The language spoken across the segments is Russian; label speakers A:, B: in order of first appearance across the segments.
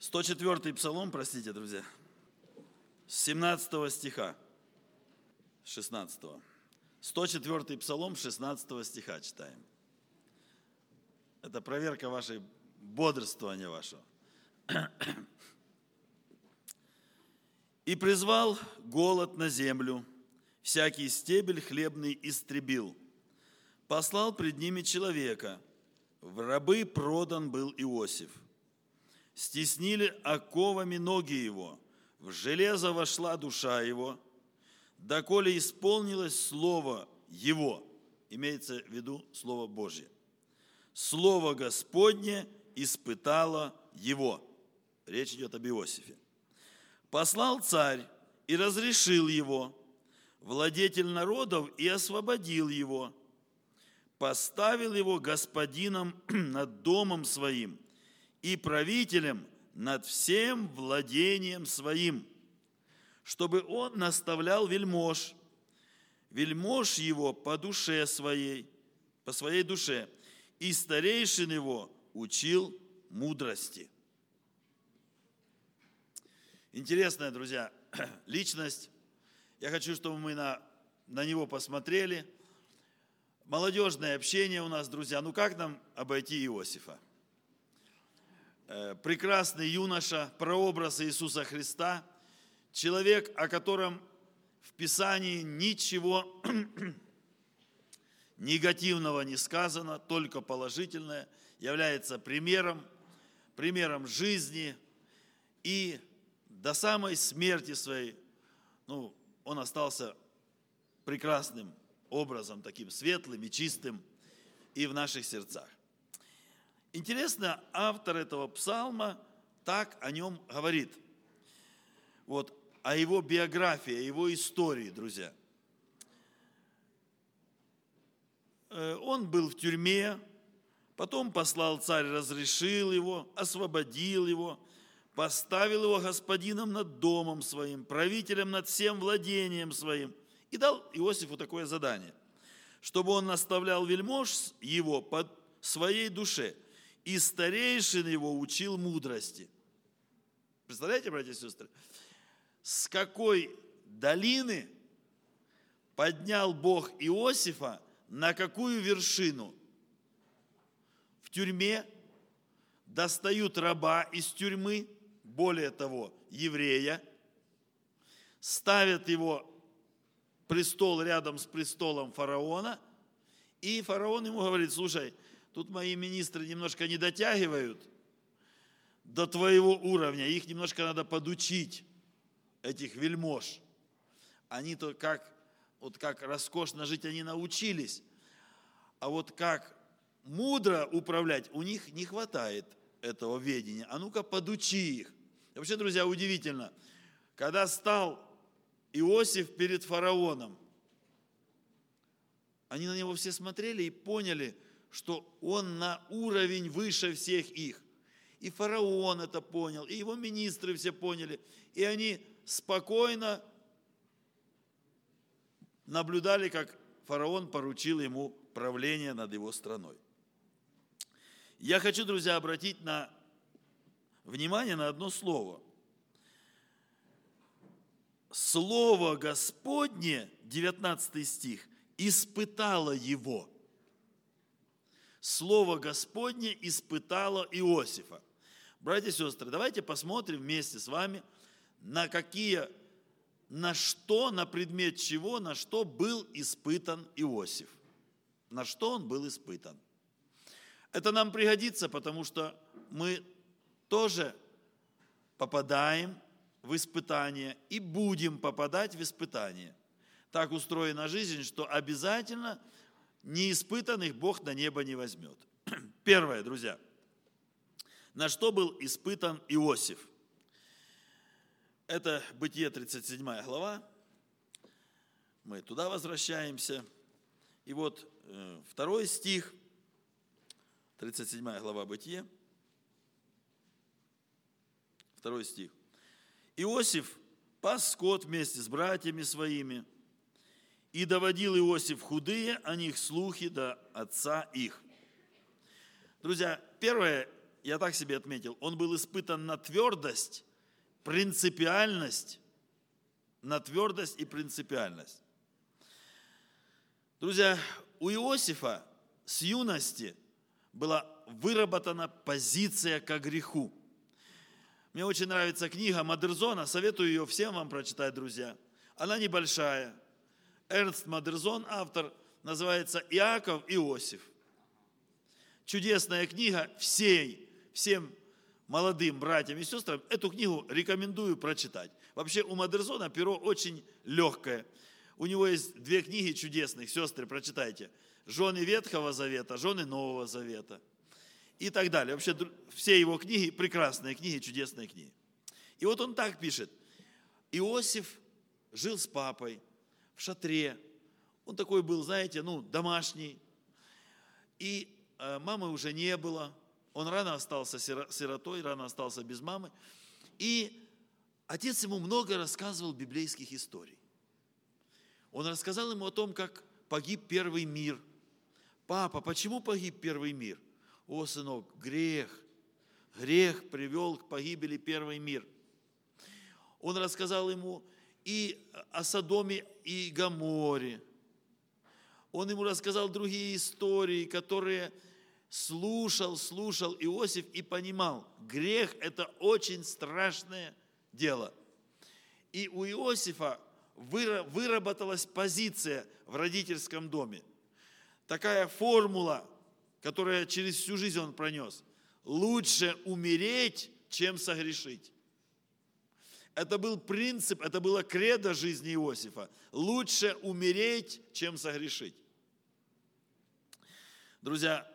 A: 104-й псалом, простите, друзья, с 17 стиха, 16. 104-й псалом, 16 стиха читаем. Это проверка вашей бодрствования вашего. «И призвал голод на землю, всякий стебель хлебный истребил. Послал пред ними человека, в рабы продан был Иосиф. Стеснили оковами ноги его, в железо вошла душа его, доколе исполнилось слово его», имеется в виду Слово Божье. «Слово Господне испытало его». Речь идет об Иосифе. «Послал царь и разрешил его, владетель народов и освободил его, поставил его господином над домом своим и правителем над всем владением своим, чтобы он наставлял вельмож его по душе своей, по своей душе, и старейшин его учил мудрости». Интересная, друзья, личность. Я хочу, чтобы мы на него посмотрели. Молодежное общение у нас, друзья. Ну как нам обойти Иосифа? Прекрасный юноша, прообраз Иисуса Христа, человек, о котором в Писании ничего негативного не сказано, только положительное, является примером жизни, и до самой смерти своей, он остался прекрасным образом, таким светлым и чистым и в наших сердцах. Интересно, автор этого псалма так о нем говорит. Вот, о его биографии, о его истории, друзья. Он был в тюрьме, потом послал царь, разрешил его, освободил его, поставил его господином над домом своим, правителем над всем владением своим, и дал Иосифу такое задание, чтобы он наставлял вельмож его под своей душе, и старейшин его учил мудрости. Представляете, братья и сестры, с какой долины поднял Бог Иосифа, на какую вершину? В тюрьме достают раба из тюрьмы, более того, еврея, ставят его престол рядом с престолом фараона, и фараон ему говорит: слушай, тут мои министры немножко не дотягивают до твоего уровня, их немножко надо подучить, этих вельмож. Они-то как роскошно жить они научились, а вот как мудро управлять у них не хватает этого ведения. А ну-ка подучи их. И вообще, друзья, удивительно, когда стал Иосиф перед фараоном, они на него все смотрели и поняли, что он на уровень выше всех их. И фараон это понял, и его министры все поняли, и они спокойно наблюдали, как фараон поручил ему правление над его страной. Я хочу, друзья, обратить внимание на одно слово. Слово Господне, 19 стих, испытало его. Слово Господне испытало Иосифа. Братья и сестры, давайте посмотрим вместе с вами, на предмет чего, на что был испытан Иосиф. На что он был испытан. Это нам пригодится, потому что мы тоже попадаем в испытания и будем попадать в испытания. Так устроена жизнь, что обязательно неиспытанных Бог на небо не возьмет. Первое, друзья. На что был испытан Иосиф? Это Бытие 37 глава. Мы туда возвращаемся. И вот 2 стих, 37 глава Бытие, 2 стих. Иосиф пас скот вместе с братьями своими, и доводил Иосиф худые о них слухи до отца их. Друзья, первое я так себе отметил, он был испытан на твердость, принципиальность, на твердость и принципиальность. Друзья, у Иосифа с юности была выработана позиция ко греху. Мне очень нравится книга Мадерзона, советую ее всем вам прочитать, друзья. Она небольшая. Эрнст Мадерзон, автор, называется «Иаков Иосиф». Чудесная книга, всем молодым братьям и сестрам эту книгу рекомендую прочитать. Вообще у Мадерзона перо очень легкое. У него есть 2 книги чудесных, сестры, прочитайте. «Жены Ветхого Завета», «Жены Нового Завета» и так далее. Вообще все его книги прекрасные книги, чудесные книги. И вот он так пишет. Иосиф жил с папой в шатре. Он такой был, знаете, домашний. И мамы уже не было. Он рано остался сиротой, рано остался без мамы. И отец ему много рассказывал библейских историй. Он рассказал ему о том, как погиб первый мир. Папа, почему погиб первый мир? О, сынок, грех. Грех привел к погибели первый мир. Он рассказал ему и о Содоме и Гоморе. Он ему рассказал другие истории, которые слушал Иосиф и понимал, грех – это очень страшное дело. И у Иосифа выработалась позиция в родительском доме. Такая формула, которую через всю жизнь он пронес. Лучше умереть, чем согрешить. Это был принцип, это было кредо жизни Иосифа. Лучше умереть, чем согрешить. Друзья,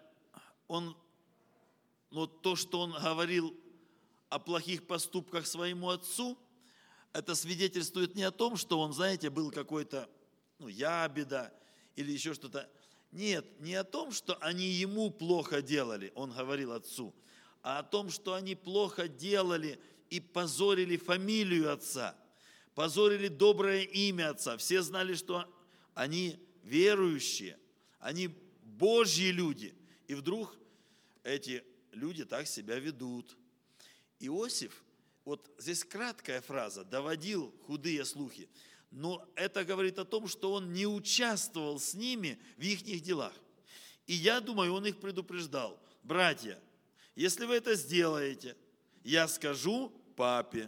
A: то, что он говорил о плохих поступках своему отцу, это свидетельствует не о том, что он, знаете, был какой-то, ябеда или еще что-то. Нет, не о том, что они ему плохо делали, он говорил отцу, а о том, что они плохо делали и позорили фамилию отца, позорили доброе имя отца. Все знали, что они верующие, они Божьи люди. И вдруг эти люди так себя ведут. Иосиф, вот здесь краткая фраза, доводил худые слухи, но это говорит о том, что он не участвовал с ними в их делах. И я думаю, он их предупреждал. Братья, если вы это сделаете, я скажу папе.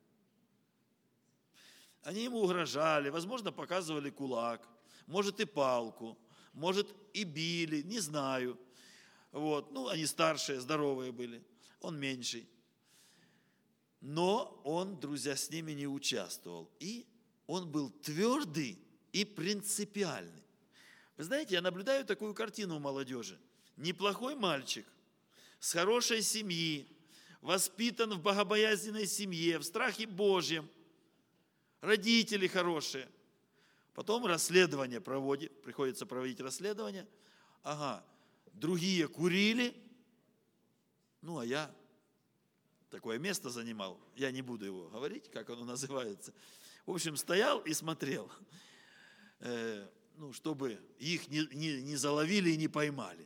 A: Они ему угрожали, возможно, показывали кулак, может и палку, может и били, не знаю. Они старшие, здоровые были, он меньший. Но он, друзья, с ними не участвовал. И он был твердый и принципиальный. Вы знаете, я наблюдаю такую картину у молодежи. Неплохой мальчик, с хорошей семьи, воспитан в богобоязненной семье, в страхе Божьем, родители хорошие. Потом расследование приходится проводить расследование. Другие курили, а я такое место занимал, я не буду его говорить, как оно называется. В общем, стоял и смотрел, чтобы их не заловили и не поймали.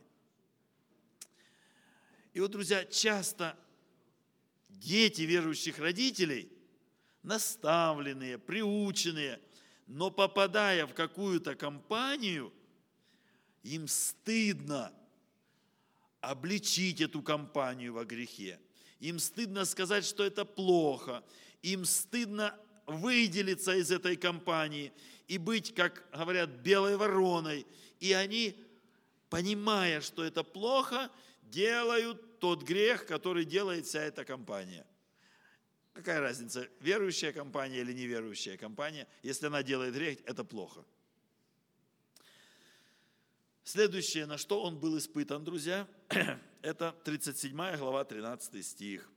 A: И вот, друзья, часто дети верующих родителей, наставленные, приученные, но попадая в какую-то компанию, им стыдно обличить эту компанию во грехе. Им стыдно сказать, что это плохо. Им стыдно выделиться из этой компании и быть, как говорят, белой вороной. И они, понимая, что это плохо, делают тот грех, который делает вся эта компания. Какая разница, верующая компания или неверующая компания? Если она делает грех, это плохо. Следующее, на что он был испытан, друзья, это 37 глава, 13 стих.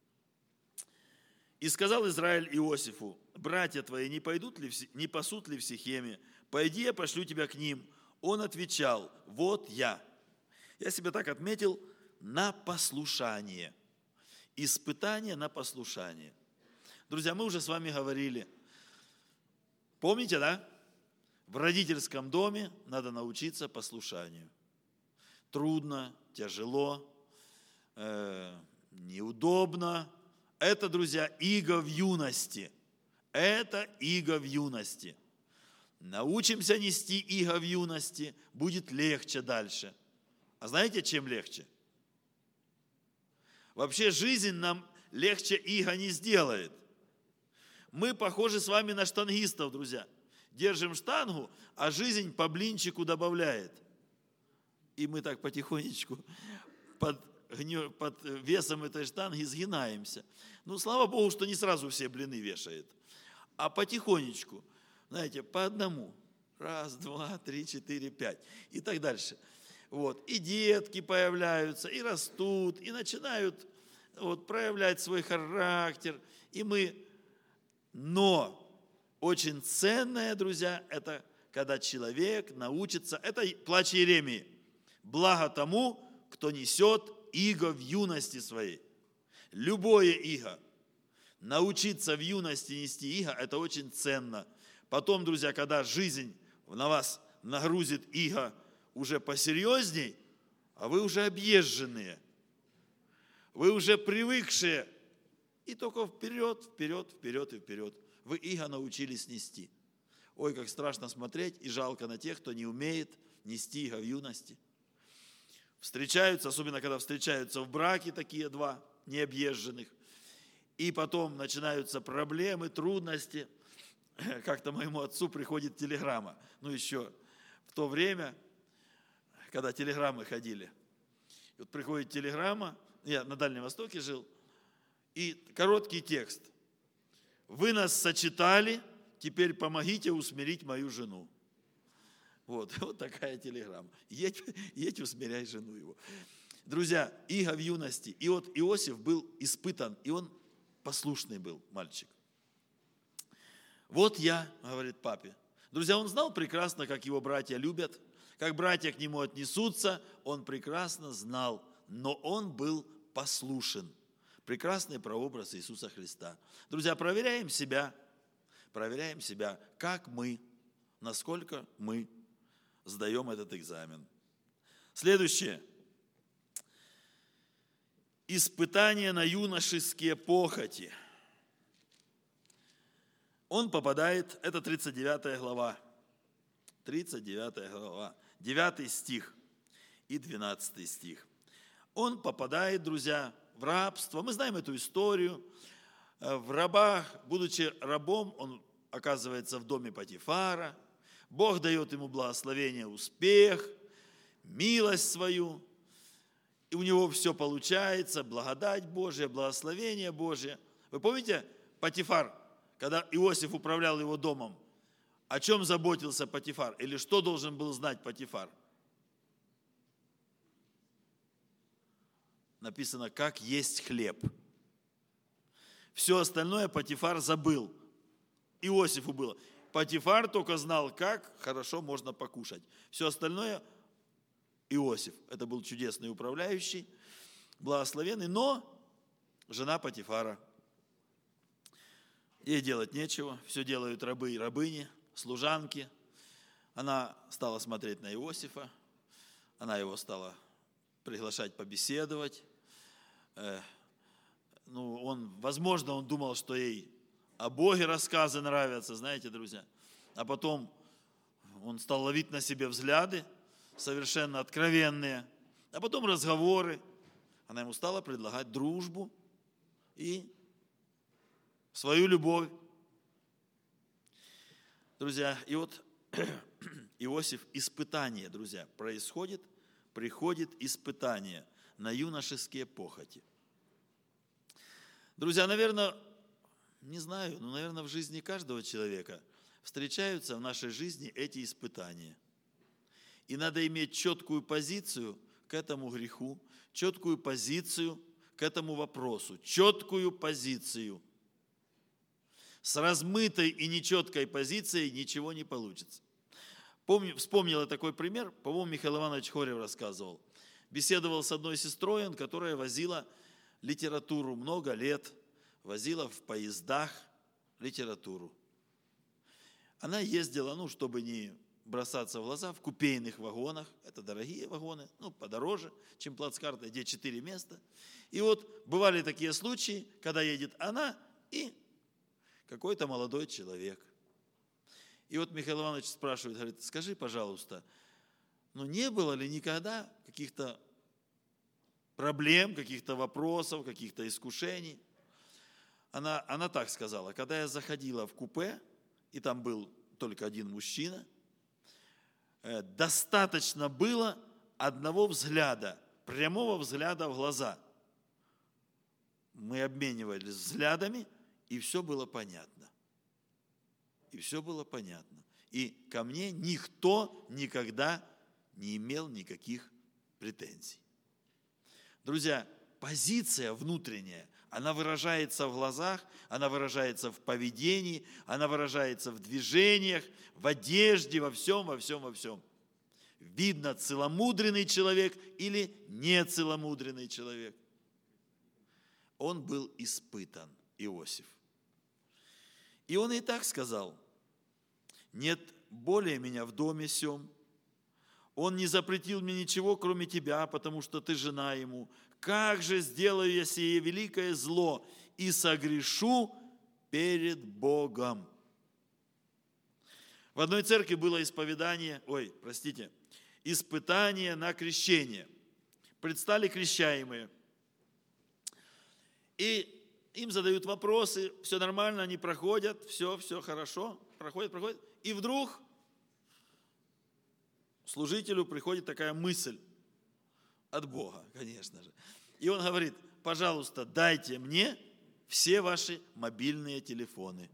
A: «И сказал Израиль Иосифу: братья твои не пасут ли в Сихеме? Пойди, я пошлю тебя к ним». Он отвечал: вот я. Я себе так отметил: на послушание. Испытание на послушание. Друзья, мы уже с вами говорили. Помните, да? В родительском доме надо научиться послушанию. Трудно, тяжело, неудобно. Это, друзья, иго в юности. Это иго в юности. Научимся нести иго в юности, будет легче дальше. А знаете, чем легче? Вообще жизнь нам легче иго не сделает. Мы похожи с вами на штангистов, друзья. Держим штангу, а жизнь по блинчику добавляет. И мы так потихонечку под весом этой штанги сгинаемся. Ну, слава Богу, что не сразу все блины вешает, а потихонечку, знаете, по одному. Раз, два, три, четыре, пять. И так дальше. Вот. И детки появляются, и растут, и начинают проявлять свой характер. Но очень ценное, друзья, это когда человек научится, это плач Иеремии, благо тому, кто несет иго в юности своей. Любое иго. Научиться в юности нести иго, это очень ценно. Потом, друзья, когда жизнь на вас нагрузит иго уже посерьезней, а вы уже объезженные, вы уже привыкшие, и только вперед, вперед, вперед и вперед. Вы иго научились нести. Ой, как страшно смотреть, и жалко на тех, кто не умеет нести иго в юности. Встречаются, особенно когда встречаются в браке такие два необъезженных, и потом начинаются проблемы, трудности. Как-то моему отцу приходит телеграмма, еще в то время, когда телеграммы ходили. И вот приходит телеграмма, я на Дальнем Востоке жил, и короткий текст. Вы нас сочетали, теперь помогите усмирить мою жену. Вот такая телеграмма. Едь, усмиряй жену его. Друзья, иго в юности. И вот Иосиф был испытан, и он послушный был мальчик. Вот я, говорит папе. Друзья, он знал прекрасно, как его братья любят, как братья к нему отнесутся, он прекрасно знал, но он был послушен. Прекрасный прообраз Иисуса Христа. Друзья, проверяем себя, как мы, насколько мы сдаем этот экзамен. Следующее. Испытание на юношеские похоти. Он попадает, это 39 глава, 9 стих и 12 стих. Он попадает, друзья, в рабство. Мы знаем эту историю. В рабах, будучи рабом, он оказывается в доме Потифара. Бог дает ему благословение, успех, милость свою. И у него все получается, благодать Божья, благословение Божье. Вы помните Потифар, когда Иосиф управлял его домом? О чем заботился Потифар? Или что должен был знать Потифар? Написано, как есть хлеб. Все остальное Потифар забыл. Иосифу было. Потифар только знал, как хорошо можно покушать. Все остальное Иосиф. Это был чудесный управляющий, благословенный, но жена Потифара. Ей делать нечего, все делают рабы и рабыни, служанки. Она стала смотреть на Иосифа, она его стала приглашать побеседовать. Возможно, он думал, что ей о Боге рассказы нравятся, знаете, друзья. А потом он стал ловить на себе взгляды, совершенно откровенные. А потом разговоры. Она ему стала предлагать дружбу и свою любовь. Друзья, и вот Иосиф, испытание, друзья, приходит испытание на юношеские похоти. Друзья, наверное, не знаю, но, наверное, в жизни каждого человека встречаются в нашей жизни эти испытания. И надо иметь четкую позицию к этому греху, четкую позицию к этому вопросу, четкую позицию. С размытой и нечеткой позицией ничего не получится. Вспомнил я такой пример, по-моему, Михаил Иванович Хорев рассказывал. Беседовал с одной сестрой, которая возила литературу много лет, возила в поездах литературу. Она ездила, чтобы не бросаться в глаза, в купейных вагонах. Это дорогие вагоны, подороже, чем плацкарты, где 4 места. И вот бывали такие случаи, когда едет она и какой-то молодой человек. И вот Михаил Иванович спрашивает, говорит, скажи, пожалуйста, не было ли никогда каких-то проблем, каких-то вопросов, каких-то искушений? Она так сказала, когда я заходила в купе, и там был только один мужчина, достаточно было одного взгляда, прямого взгляда в глаза. Мы обменивались взглядами, и все было понятно. И все было понятно. И ко мне никто никогда не имел никаких претензий. Друзья, позиция внутренняя, она выражается в глазах, она выражается в поведении, она выражается в движениях, в одежде, во всем, во всем, во всем. Видно, целомудренный человек или нецеломудренный человек. Он был испытан, Иосиф. И он и так сказал, нет более меня в доме сем. Он не запретил мне ничего, кроме тебя, потому что ты жена ему. Как же сделаю я сие великое зло и согрешу перед Богом? В одной церкви было испытание на крещение. Предстали крещаемые. И им задают вопросы, все нормально, они проходят, все хорошо, проходят. И вдруг служителю приходит такая мысль от Бога, конечно же. И он говорит, пожалуйста, дайте мне все ваши мобильные телефоны.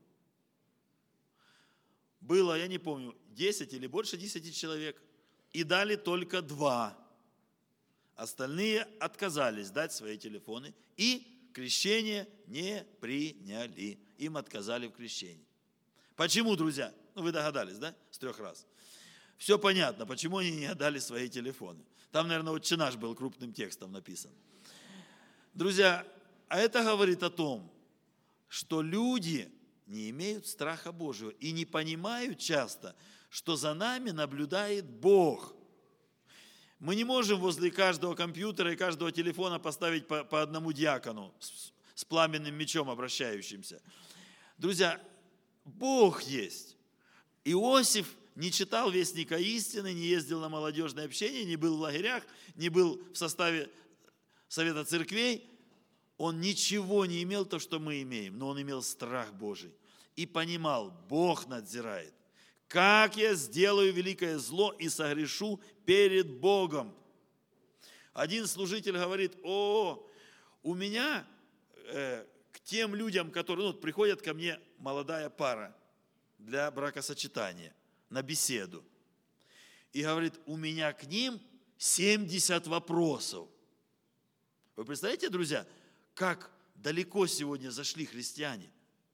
A: Было, я не помню, 10 или больше 10 человек, и дали только 2. Остальные отказались дать свои телефоны, и крещение не приняли. Им отказали в крещении. Почему, друзья? Вы догадались, да? С 3 раз. Все понятно, почему они не отдали свои телефоны. Там, наверное, «Отче наш» был крупным текстом написан. Друзья, а это говорит о том, что люди не имеют страха Божьего и не понимают часто, что за нами наблюдает Бог. Мы не можем возле каждого компьютера и каждого телефона поставить по одному диакону с пламенным мечом обращающимся. Друзья, Бог есть. Иосиф не читал Вестника истины, не ездил на молодежное общение, не был в лагерях, не был в составе Совета церквей. Он ничего не имел, то, что мы имеем, но он имел страх Божий и понимал, Бог надзирает. Как я сделаю великое зло и согрешу перед Богом? Один служитель говорит, у меня к тем людям, которые приходят ко мне молодая пара для бракосочетания, на беседу. И говорит, у меня к ним 70 вопросов. Вы представляете, друзья, как далеко сегодня зашли христиане?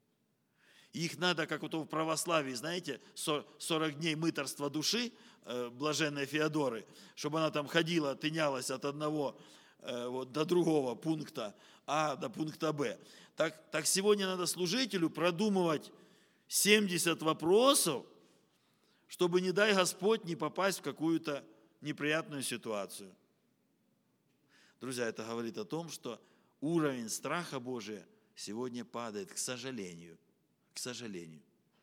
A: Их надо, как в православии, знаете, 40 дней мытарства души, блаженной Феодоры, чтобы она там ходила, тынялась от одного до другого пункта А до пункта Б. Так сегодня надо служителю продумывать 70 вопросов, чтобы, не дай Господь, не попасть в какую-то неприятную ситуацию. Друзья, это говорит о том, что уровень страха Божия сегодня падает, к сожалению. К сожалению.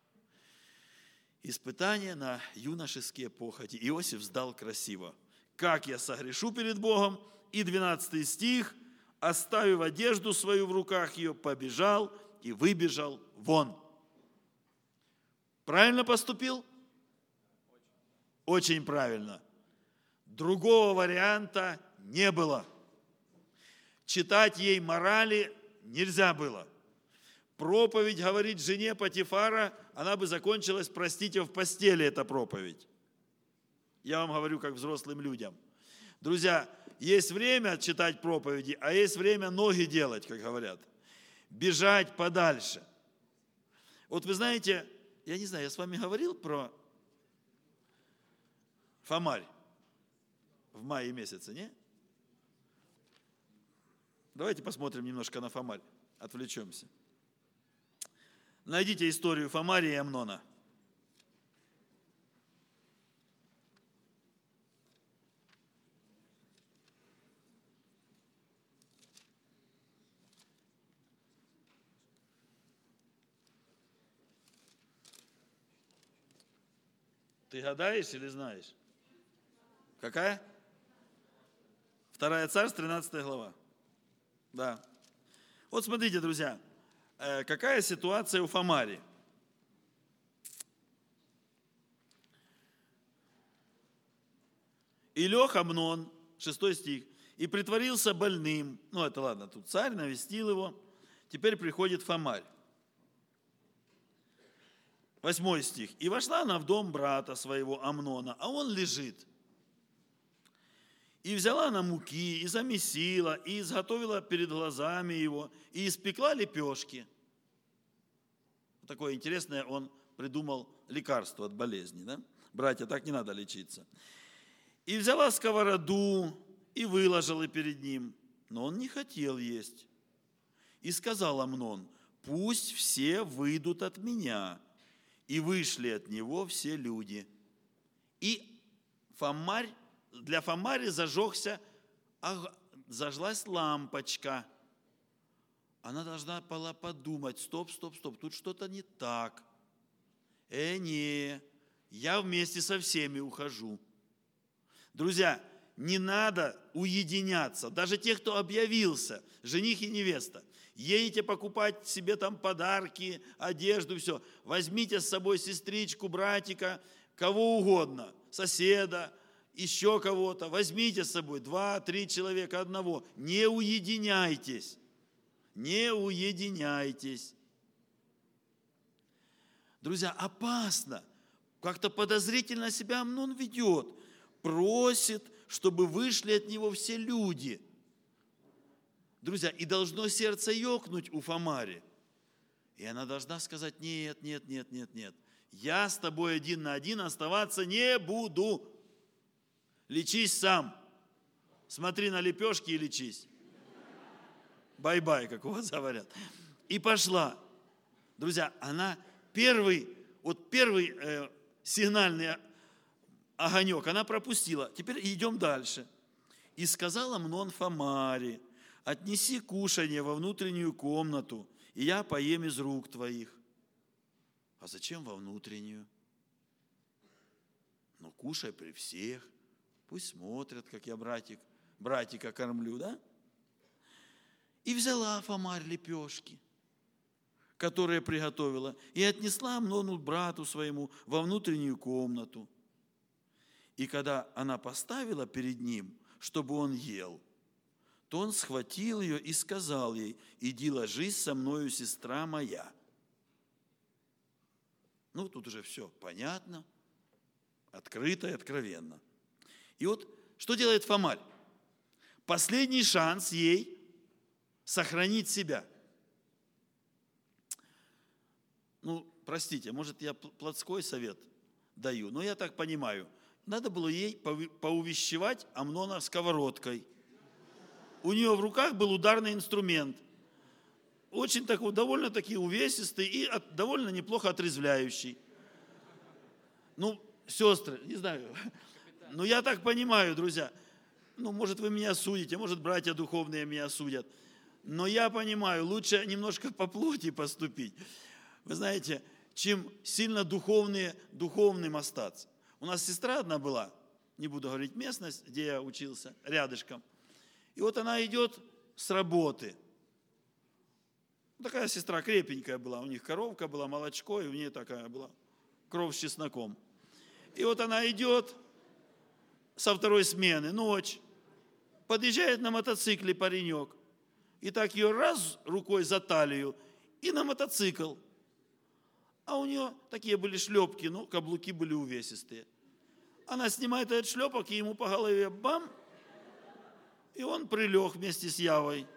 A: Испытание на юношеские похоти. Иосиф сдал красиво. Как я согрешу перед Богом? И 12 стих. Оставив одежду свою в руках ее, побежал и выбежал вон. Правильно поступил? Очень правильно. Другого варианта не было. Читать ей морали нельзя было. Проповедь говорить жене Потифара, она бы закончилась, простите, в постели эта проповедь. Я вам говорю, как взрослым людям. Друзья, есть время читать проповеди, а есть время ноги делать, как говорят. Бежать подальше. Вот вы знаете, я не знаю, я с вами говорил про Фомарь в мае месяце, не? Давайте посмотрим немножко на Фомарь, отвлечемся. Найдите историю Фомария и Амнона. Ты гадаешь или знаешь? Какая? 2 Царств, 13 глава. Да. Вот смотрите, друзья, какая ситуация у Фомари. «И лег Амнон», 6 стих, «и притворился больным». Ну, это ладно, тут царь навестил его. Теперь приходит Фомарь. 8 стих. «И вошла она в дом брата своего Амнона, а он лежит. И взяла она муки, и замесила, и изготовила перед глазами его, и испекла лепешки». Такое интересное он придумал лекарство от болезни. Да? Братья, так не надо лечиться. «И взяла сковороду, и выложила перед ним, но он не хотел есть. И сказал Амнон: пусть все выйдут от меня. И вышли от него все люди. И для Фомари зажглась лампочка. Она должна была подумать: стоп, тут что-то не так. Не, я вместе со всеми ухожу. Друзья, не надо уединяться. Даже те, кто объявился, жених и невеста, едете покупать себе там подарки, одежду, все. Возьмите с собой сестричку, братика, кого угодно, соседа, еще кого-то. Возьмите с собой 2-3 человека одного. Не уединяйтесь. Не уединяйтесь. Друзья, опасно. Как-то подозрительно себя Амнон ведет. Просит, чтобы вышли от него все люди. Друзья, и должно сердце ёкнуть у Фомари. И она должна сказать: нет. Я с тобой 1 на 1 оставаться не буду. Лечись сам. Смотри на лепешки и лечись. Бай-бай, как у вас говорят. И пошла. Друзья, она первый сигнальный огонек она пропустила. Теперь идем дальше. «И сказал Амнон Фомари: отнеси кушанье во внутреннюю комнату, и я поем из рук твоих». А зачем во внутреннюю? Ну, кушай при всех. Пусть смотрят, как я братика кормлю, да? И взяла Фомарь лепешки, которые приготовила, и отнесла Амнону, брату своему, во внутреннюю комнату. И когда она поставила перед ним, чтобы он ел, то он схватил ее и сказал ей: иди ложись со мною, сестра моя. Ну, тут уже все понятно, открыто и откровенно. И вот что делает Фомарь? Последний шанс ей сохранить себя. Ну, простите, может, я плотской совет даю, но я так понимаю, надо было ей поувещевать Амнона сковородкой. У нее в руках был ударный инструмент, очень такой, довольно-таки увесистый и довольно неплохо отрезвляющий. Ну, сестры, не знаю, но я так понимаю, друзья, ну, может, вы меня судите, может, братья духовные меня судят, но я понимаю, лучше немножко по плоти поступить, вы знаете, чем сильно духовным остаться. У нас сестра одна была, не буду говорить местность, где я учился, рядышком. И вот она идет с работы. Такая сестра крепенькая была, у них коровка была, молочко, и у нее такая была, кровь с чесноком. И вот она идет со второй смены, ночь, подъезжает на мотоцикле паренек, и так ее раз рукой за талию, и на мотоцикл. А у нее такие были шлепки, ну, каблуки были увесистые. Она снимает этот шлепок, и ему по голове бам, и он прилег вместе с Явой.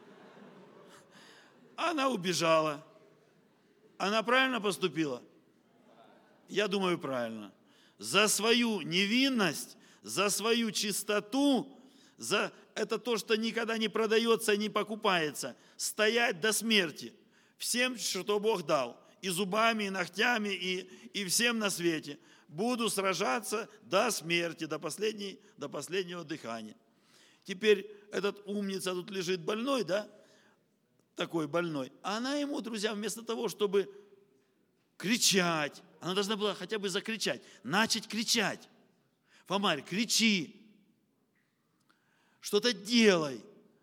A: Она убежала. Она правильно поступила? Я думаю, правильно. За свою невинность, за свою чистоту, за это то, что никогда не продается, не покупается, стоять до смерти. Всем, что Бог дал. И зубами, и ногтями, и всем на свете. Буду сражаться до смерти, до последнего дыхания. Теперь этот умница тут лежит больной, да? Такой больной. А она ему, друзья, вместо того, чтобы кричать, Она должна была хотя бы закричать, начать кричать. Фомарь, кричи, что-то делай.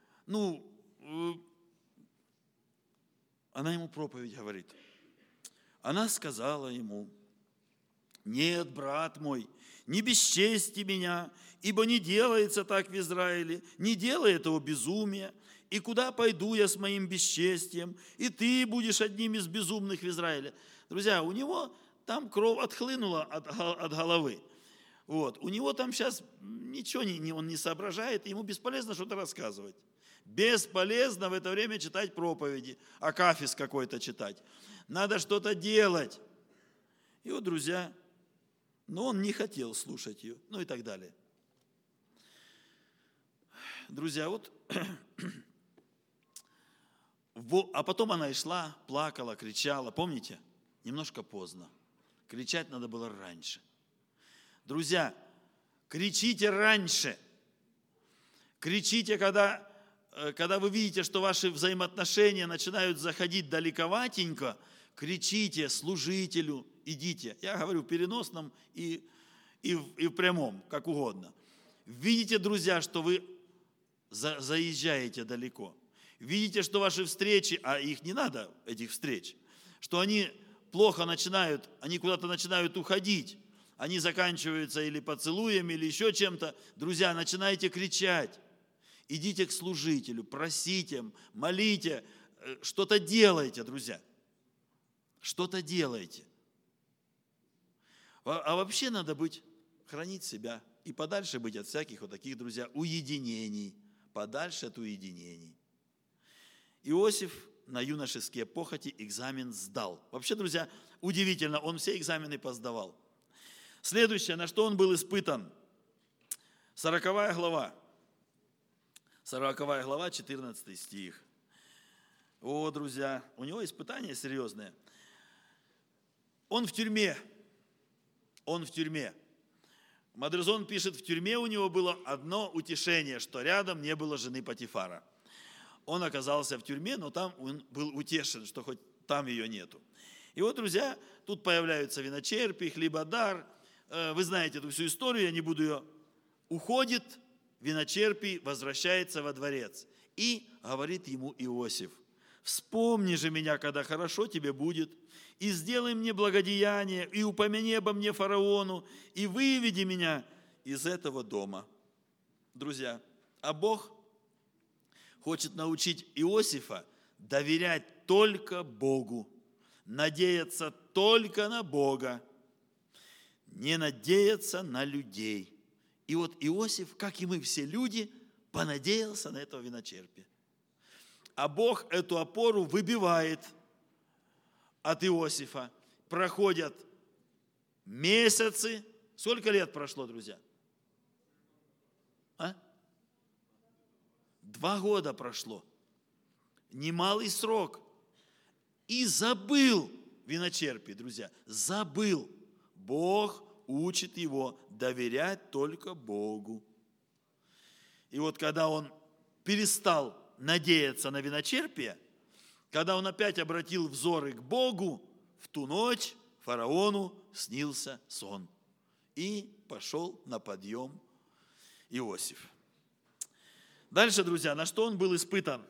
A: Она ему проповедь говорит. Она сказала ему: нет, брат мой, не бесчести меня, ибо не делается так в Израиле, не делай этого безумия. И куда пойду я с моим бесчестием, и ты будешь одним из безумных в Израиле. Друзья, у него там кровь отхлынула от головы. У него там сейчас ничего он не соображает, ему бесполезно что-то рассказывать. Бесполезно в это время читать проповеди, акафист какой-то читать. Надо что-то делать. И друзья, но он не хотел слушать ее, и так далее. Друзья, а потом она и шла, плакала, кричала. Помните? Немножко поздно. Кричать надо было раньше. Друзья, кричите раньше. Кричите, когда вы видите, что ваши взаимоотношения начинают заходить далековатенько, кричите служителю, идите. Я говорю в переносном и в прямом, как угодно. Видите, друзья, что вы заезжаете далеко. Видите, что ваши встречи, а их не надо, этих встреч, что они плохо начинают, они куда-то начинают уходить. Они заканчиваются или поцелуями, или еще чем-то. Друзья, начинайте кричать. Идите к служителю, просите, молите, что-то делайте, друзья. Что-то делайте. А вообще надо хранить себя и подальше быть от всяких таких, друзья, уединений. Подальше от уединений. Иосиф на юношеские похоти экзамен сдал. Вообще, друзья, удивительно, он все экзамены посдавал. Следующее, на что он был испытан. 40 глава. 40 глава, 14 стих. Друзья, у него испытания серьезные. Он в тюрьме. Мадрезон пишет, в тюрьме у него было одно утешение, что рядом не было жены Потифара. Он оказался в тюрьме, но там он был утешен, что хоть там ее нету. И друзья, тут появляются виночерпий, хлебодар. Вы знаете эту всю историю, я не буду ее. Уходит виночерпий, возвращается во дворец. И говорит ему Иосиф: вспомни же меня, когда хорошо тебе будет, и сделай мне благодеяние, и упомяни обо мне фараону, и выведи меня из этого дома. Друзья, а Бог хочет научить Иосифа доверять только Богу, надеяться только на Бога, не надеяться на людей. И Иосиф, как и мы все люди, понадеялся на этого виночерпия. А Бог эту опору выбивает от Иосифа. Проходят месяцы. Сколько лет прошло, друзья? 2 года прошло. Немалый срок. И забыл виночерпий, друзья. Забыл. Бог учит его доверять только Богу. И когда он перестал надеяться на виночерпие, когда он опять обратил взоры к Богу, в ту ночь фараону снился сон. И пошел на подъем Иосиф. Дальше, друзья, на что он был испытан?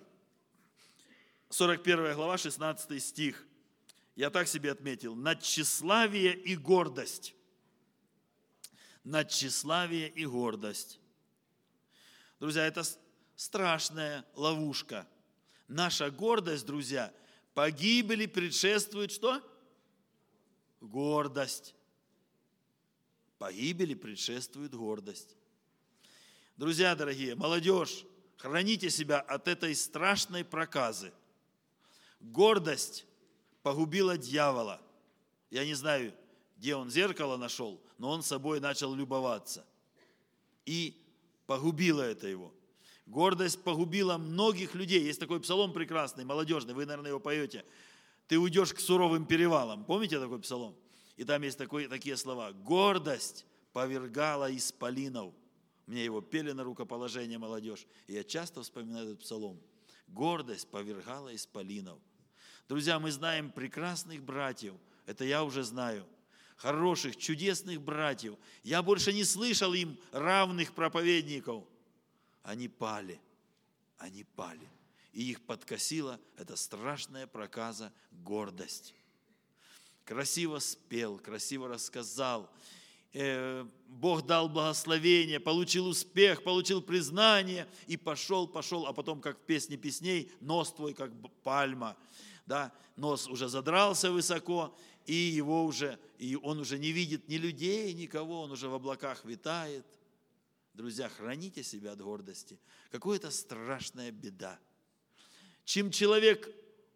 A: 41 глава, 16 стих. Я так себе отметил. На тщеславие и гордость. На тщеславие и гордость. Друзья, это страшная ловушка. Наша гордость, друзья, погибели предшествует что? Гордость. Погибели предшествует гордость. Друзья дорогие, молодежь, храните себя от этой страшной проказы. Гордость погубила дьявола. Я не знаю, где он зеркало нашел, но он собой начал любоваться. И погубила это его. Гордость погубила многих людей. Есть такой псалом прекрасный, молодежный, вы, наверное, его поете. Ты уйдешь к суровым перевалам. Помните такой псалом? И там есть такие слова. Гордость повергала исполинов. Мне его пели на рукоположение молодежь. И я часто вспоминаю этот псалом. Гордость повергала исполинов. Друзья, мы знаем прекрасных братьев. Это я уже знаю. хороших, чудесных братьев. Я больше не слышал им равных проповедников. Они пали. И их подкосила эта страшная проказа, гордость. Красиво спел, красиво рассказал. Бог дал благословение, получил успех, получил признание и пошел, а потом, как в песне песней, нос твой, как пальма. Да? Нос уже задрался высоко, и он уже не видит ни людей, никого, он уже в облаках витает. Друзья, храните себя от гордости. Какая-то страшная беда. Чем человек,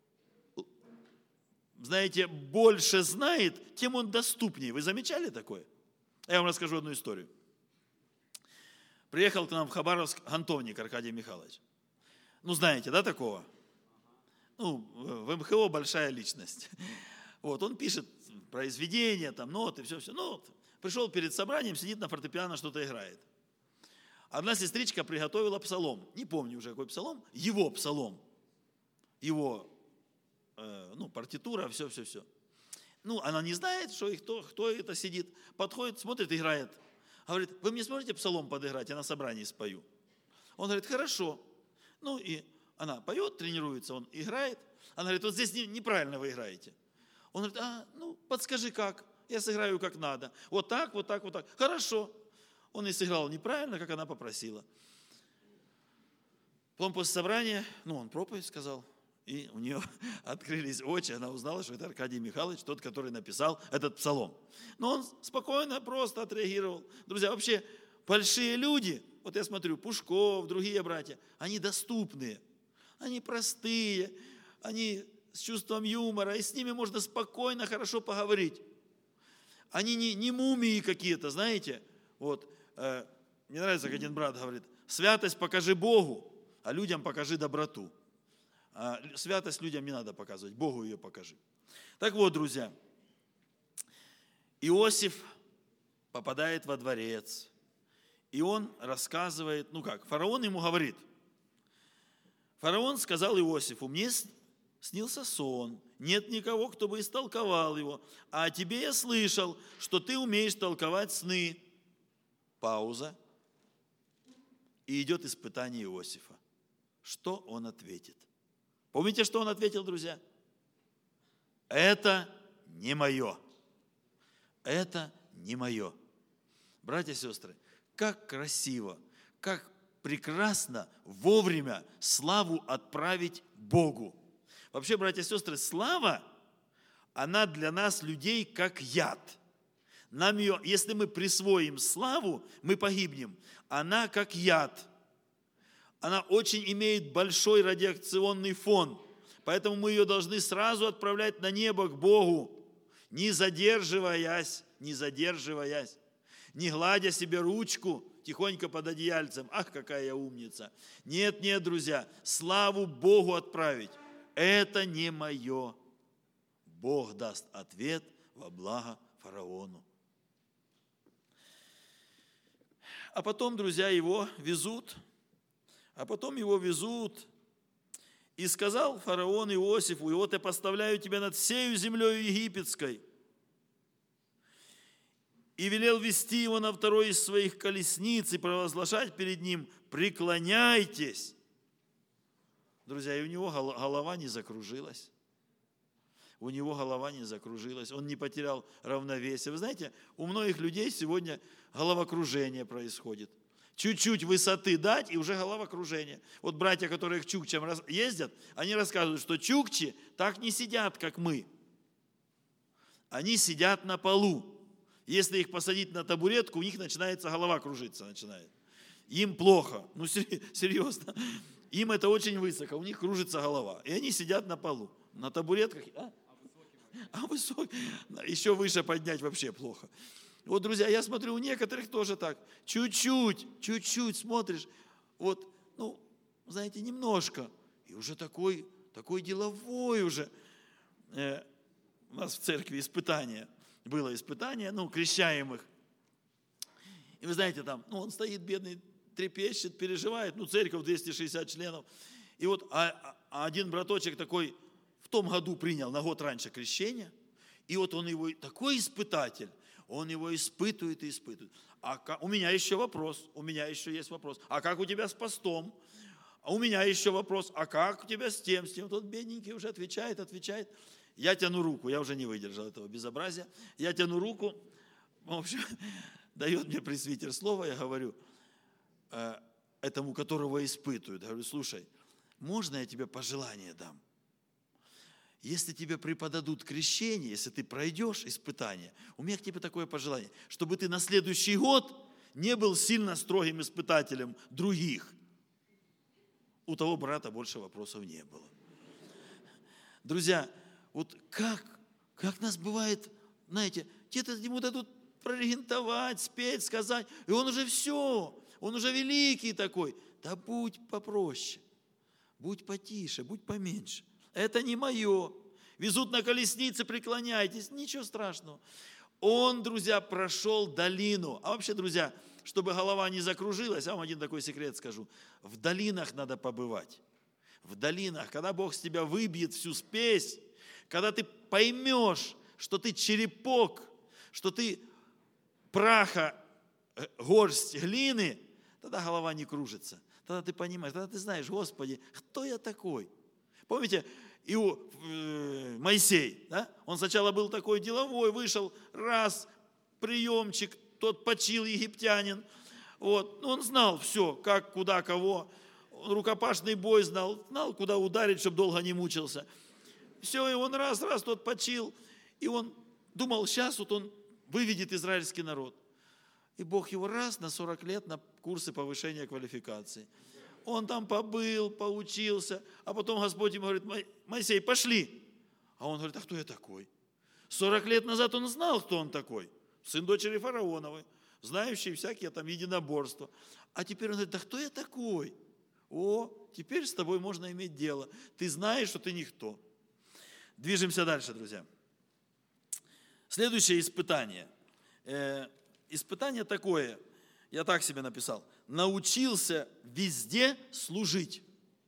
A: знаете, больше знает, тем он доступнее. Вы замечали такое? Я вам расскажу одну историю. Приехал к нам в Хабаровск гантовник Аркадий Михайлович. Ну, знаете, да, такого? Ну, в МХО большая личность. Вот, он пишет произведения, там, ноты, все. Ну, вот, пришел перед собранием, сидит на фортепиано, что-то играет. Одна сестричка приготовила псалом. Не помню уже, какой псалом. Его псалом. Его, партитура, все. Ну, она не знает, что кто это сидит. Подходит, смотрит, играет. Говорит, вы мне сможете псалом подыграть? Я на собрании спою. Он говорит, хорошо. Ну, и она поет, тренируется, он играет. Она говорит, вот здесь неправильно вы играете. Он говорит, подскажи как. Я сыграю как надо. Вот так. Хорошо. Он и сыграл неправильно, как она попросила. Потом после собрания, он проповедь сказал. И у нее открылись очи, она узнала, что это Аркадий Михайлович, тот, который написал этот псалом. Но он спокойно, просто отреагировал. Друзья, вообще большие люди, вот я смотрю, Пушков, другие братья, они доступные, они простые, они с чувством юмора, и с ними можно спокойно, хорошо поговорить. Они не мумии какие-то, знаете. Вот, мне нравится, как один брат говорит, святость покажи Богу, а людям покажи доброту. А святость людям не надо показывать, Богу ее покажи. Так вот, друзья, Иосиф попадает во дворец, и он рассказывает, фараон ему говорит. Фараон сказал Иосифу, мне снился сон, нет никого, кто бы истолковал его, а о тебе я слышал, что ты умеешь толковать сны. Пауза, и идет испытание Иосифа. Что он ответит? Помните, что он ответил, друзья? Это не мое. Это не мое. Братья и сестры, как красиво, как прекрасно вовремя славу отправить Богу. Вообще, братья и сестры, слава, она для нас, людей, как яд. Нам ее, если мы присвоим славу, мы погибнем. Она как яд. Она очень имеет большой радиационный фон, поэтому мы ее должны сразу отправлять на небо к Богу, не задерживаясь, не гладя себе ручку тихонько под одеяльцем. Ах, какая я умница. Нет, друзья, славу Богу отправить. Это не мое. Бог даст ответ во благо фараону. А потом, друзья, его везут. И сказал фараон Иосифу, и вот я поставляю тебя над всею землей египетской. И велел вести его на второй из своих колесниц и провозглашать перед ним, преклоняйтесь. Друзья, и у него голова не закружилась. Он не потерял равновесие. Вы знаете, у многих людей сегодня головокружение происходит. Чуть-чуть высоты дать, и уже головокружение. Вот братья, которые к чукчам ездят, они рассказывают, что чукчи так не сидят, как мы. Они сидят на полу. Если их посадить на табуретку, у них начинается голова кружиться. Им плохо. Серьезно. Им это очень высоко, у них кружится голова. И они сидят на полу, на табуретках. Высокий. Еще выше поднять вообще плохо. Вот, друзья, я смотрю, у некоторых тоже так. Чуть-чуть смотришь. Вот, знаете, немножко. И уже такой деловой уже. У нас в церкви было испытание, крещаемых. И вы знаете, там, он стоит бедный, трепещет, переживает. Церковь 260 членов. И вот один браточек такой в том году принял на год раньше крещение. И вот он его, такой испытатель, он его испытывает и испытывает. У меня еще вопрос, у меня еще есть вопрос. А как у тебя с постом? А у меня еще вопрос. А как у тебя с тем, с тем? Тот бедненький уже отвечает. Я тяну руку, я уже не выдержал этого безобразия. Я тяну руку, в общем, дает мне пресвитер слово, я говорю, этому, которого испытывают, говорю, слушай, можно я тебе пожелание дам? Если тебе преподадут крещение, если ты пройдешь испытание, у меня к тебе такое пожелание, чтобы ты на следующий год не был сильно строгим испытателем других. У того брата больше вопросов не было. Друзья, вот как нас бывает, знаете, те-то ему дадут прорегентовать, спеть, сказать, и он уже все, он уже великий такой. Да будь попроще, будь потише, будь поменьше. Это не мое. Везут на колеснице, преклоняйтесь, ничего страшного. Он, друзья, прошел долину. А вообще, друзья, чтобы голова не закружилась, я вам один такой секрет скажу. В долинах надо побывать. В долинах, когда Бог с тебя выбьет всю спесь, когда ты поймешь, что ты черепок, что ты праха, горсть глины, тогда голова не кружится. Тогда ты понимаешь, тогда ты знаешь, Господи, кто я такой? Помните, Моисей, да? Он сначала был такой деловой, вышел, раз, приемчик, тот почил египтянин. Вот. Он знал все, как, куда, кого. Он рукопашный бой знал, куда ударить, чтобы долго не мучился. Все, и он раз, тот почил. И он думал, сейчас вот он выведет израильский народ. И Бог его раз на 40 лет на курсы повышения квалификации. Он там побыл, поучился, а потом Господь ему говорит, Моисей, пошли. А он говорит, а кто я такой? 40 лет назад он знал, кто он такой. Сын дочери фараоновой, знающий всякие там единоборства. А теперь он говорит, да кто я такой? О, теперь с тобой можно иметь дело. Ты знаешь, что ты никто. Движемся дальше, друзья. Следующее испытание. Испытание такое, я так себе написал. Научился везде служить.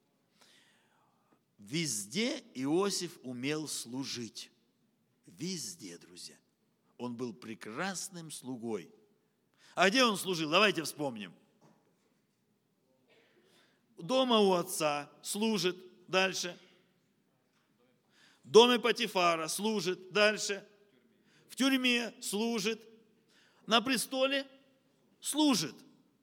A: Везде Иосиф умел служить. Везде, друзья. Он был прекрасным слугой. А где он служил? Давайте вспомним. Дома у отца служит. Дальше. В доме Потифара служит. Дальше. В тюрьме служит. На престоле служит.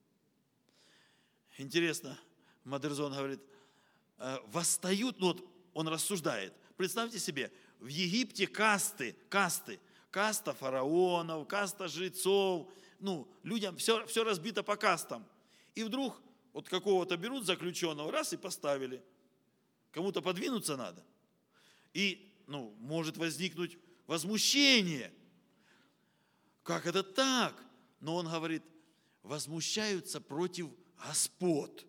A: Интересно, Мадерзон говорит, восстают, ну вот он рассуждает. Представьте себе, в Египте касты, каста фараонов, каста жрецов, ну, людям все разбито по кастам. И вдруг вот какого-то берут заключенного, раз и поставили. Кому-то подвинуться надо. И, ну, может возникнуть возмущение. Как это так? Но он говорит, возмущаются против господ,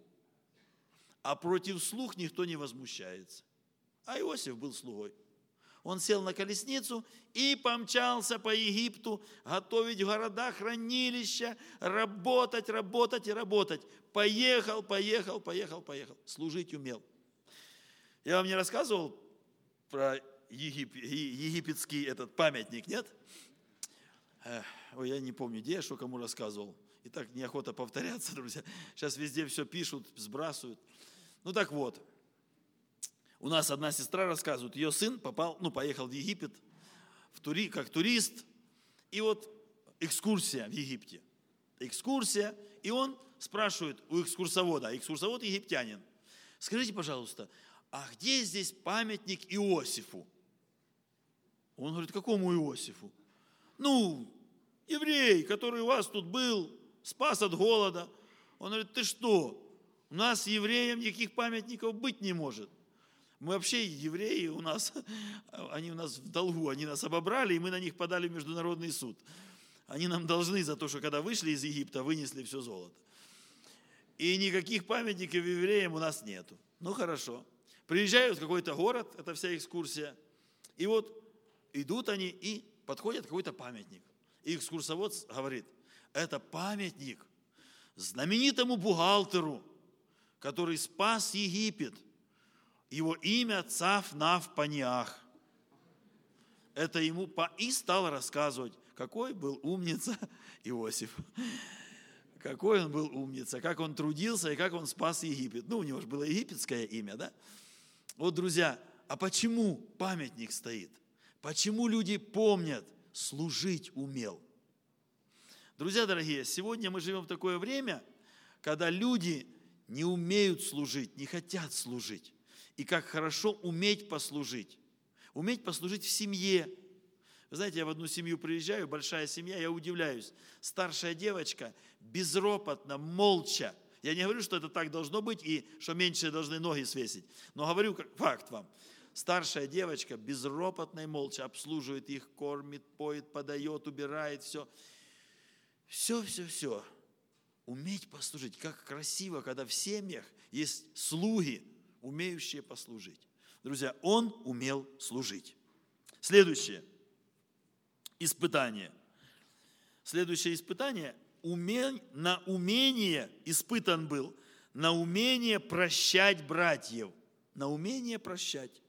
A: а против слуг никто не возмущается. А Иосиф был слугой. Он сел на колесницу и помчался по Египту, готовить города, хранилища, работать. Поехал. Служить умел. Я вам не рассказывал про египетский этот памятник, нет? Ой, я не помню, где я что кому рассказывал. И так неохота повторяться, друзья. Сейчас везде все пишут, сбрасывают. Ну так вот, у нас одна сестра рассказывает, ее сын поехал в Египет как турист. И вот экскурсия в Египте. И он спрашивает у экскурсовода, экскурсовод египтянин, скажите, пожалуйста, а где здесь памятник Иосифу? Он говорит, какому Иосифу? Ну, еврей, который у вас тут был, спас от голода. Он говорит, ты что? У нас евреям никаких памятников быть не может. Мы вообще евреи они у нас в долгу, они нас обобрали, и мы на них подали в международный суд. Они нам должны за то, что когда вышли из Египта, вынесли все золото. И никаких памятников евреям у нас нету. Ну хорошо. Приезжают в какой-то город, это вся экскурсия, и вот идут они и подходят к какой-то памятник. И экскурсовод говорит, это памятник знаменитому бухгалтеру, который спас Египет. Его имя Цафнаф-Паниах. это ему и стал рассказывать, какой был умница Иосиф. Какой он был умница, как он трудился и как он спас Египет. Ну, у него же было египетское имя, да? Вот, друзья, а почему памятник стоит? Почему люди помнят? Служить умел. Друзья дорогие, сегодня мы живем в такое время, когда люди не умеют служить, не хотят служить. И как хорошо уметь послужить. Уметь послужить в семье. Вы знаете, я в одну семью приезжаю, большая семья, я удивляюсь. Старшая девочка безропотно, молча. Я не говорю, что это так должно быть и что меньшие должны ноги свесить. Но говорю, как факт вам. Старшая девочка безропотно и молча обслуживает их, кормит, поет, подает, убирает, все. Все. Уметь послужить. Как красиво, когда в семьях есть слуги, умеющие послужить. Друзья, он умел служить. Следующее испытание. Следующее испытание на умение испытан был, на умение прощать братьев. На умение прощать.